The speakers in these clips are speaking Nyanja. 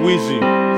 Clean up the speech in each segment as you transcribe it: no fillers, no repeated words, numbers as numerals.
Wheezy.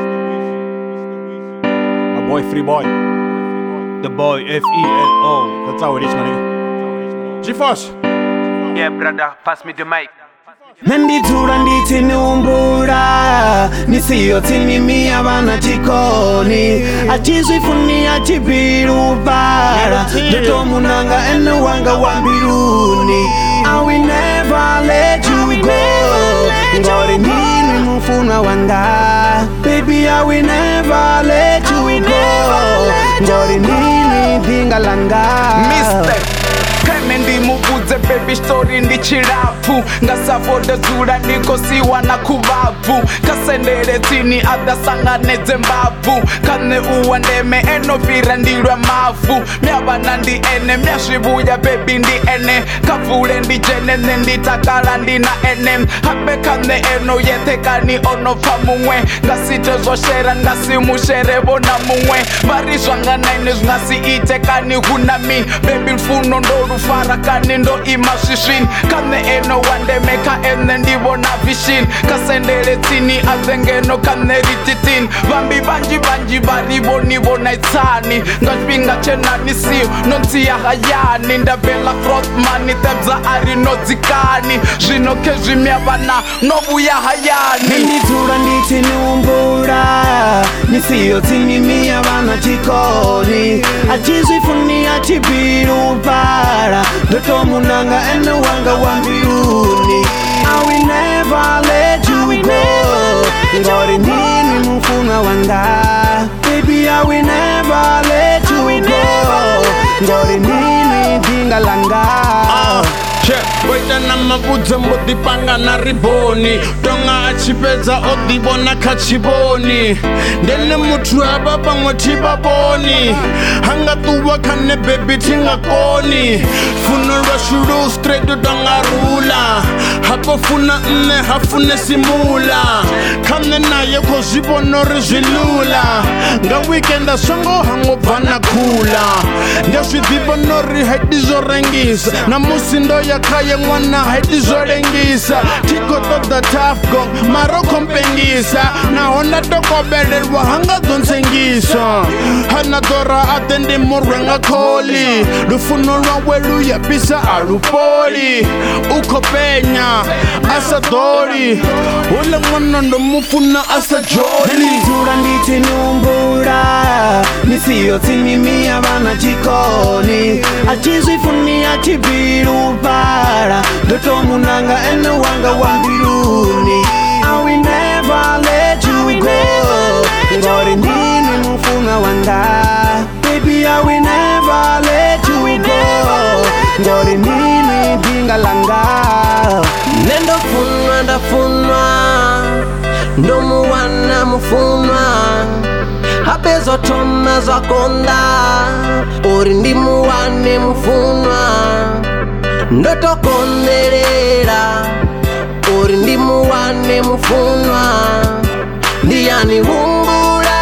My boy Free Boy. The boy F-E-L-O. That's how it is, my nigga. G-Force. Yeah, brother, pass me the mic. Nanditsula nditsi numbula nisiyotsinimia vana chikoni achizwifuni achipilupala ndotomunanga ene wanga wambiluni I will never let you go ngori ndini mufuna wanga baby I will never let you go ngori ndini dinga langa Kane ndimubudze baby story ndichirapu ngasavoda dzula ndikosiwa na kuvavu kasendere tsini adasanganedze mbavu kane uwa ndeme enopira ndilwa mavu myavana ndi ene myasvivuya baby ndi ene kavule ndijenene nditakala ndina ene habe kane eno yetekani onopfa mumwe ngasite zvoshera ngasimushere vona mumwe vari zvanganaine zvingasiitekani hunami baby mfuno ndorufara kani ndo ima svisvini kane eno wandemeka ene ndivona vishin kasendere tsini adzengeno kane rititin vambi vanji vanji varivonivona itsani ngasvinga chenanisiyo nontsiya hayani ndabhela frostmani tebza ari nodzikani zvino kezvimyavana novuya hayani nanditsula nditsinumbula nisiyo tsinimia vana chikoni achizwifuni achipilupala ndotomunanga ene wanga wambiluni I will never let you go ngori ndini mufuna wanga baby I will never let you go ngori ndini dinga langa Waita na mabudze mbodipanga na riboni tonga achipedza odibona kachiboni ndene muthu ava pamwe tivavoni hanga tuva khane bebi tingakoni funo lwashu straight tonga rula hapo funa nne hafune simula khane naye kozvivona ri zvilula nga weekenda swango hangobvana khula ndezvidivona ri haiti zvorengisa namusi ndo yakhaye mwana haiti zvorengisa tikotoda tafgo maroko mpengisa naho ndatokobelelwa hanga dzonsengisa hana dora ate ndi murwenga kholi lufuno lwawe luyapisa alupoli ukhopenya asadoli ule mwana ndomufuna asajoli nanditsula nditsinumbula nisiyo tsinimia vana chikoni achizwifuni achipilupala ndotomunanga ene wanga wambiluni I will never let you go ngori ndini mufuna wanga baby I will never let you go ngori ndini dinga langa nendofunwa ndafunwa ndomuwana mufunwa apezotoma zvakonda uri ndimuwane mufunwa ndotokonerera uri ndimuwane mufunwa ndiyani humbula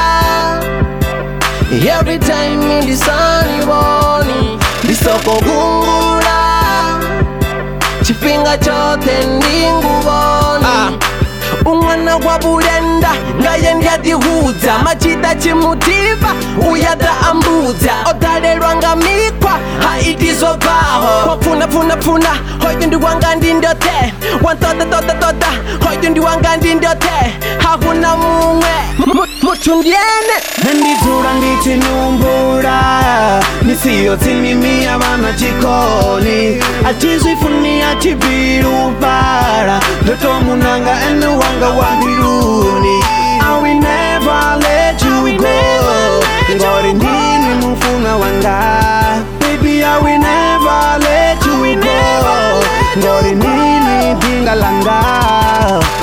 every time ndisaniboni ndisokogungula chipinga chote ndinguboni umwana wa bulenda ngaye ndyadihudza machita chimutiva uyada ambudza odalelwa nga mikwa haitizobvaho wapfunapfunapfuna hoyo ndi wanga ndindote wantototototoda hoyo ndi wanga ndindote hahuna mumwe muthu ndyene nanditsula nditsinumbula nisiyo tsinimia vana chikoni achizwifuni achipilupala ndotomunanga ene wanga wambiluni I will never let you go ngori ndini mufuna wanga baby I will never let you go ngori ndini dinga langa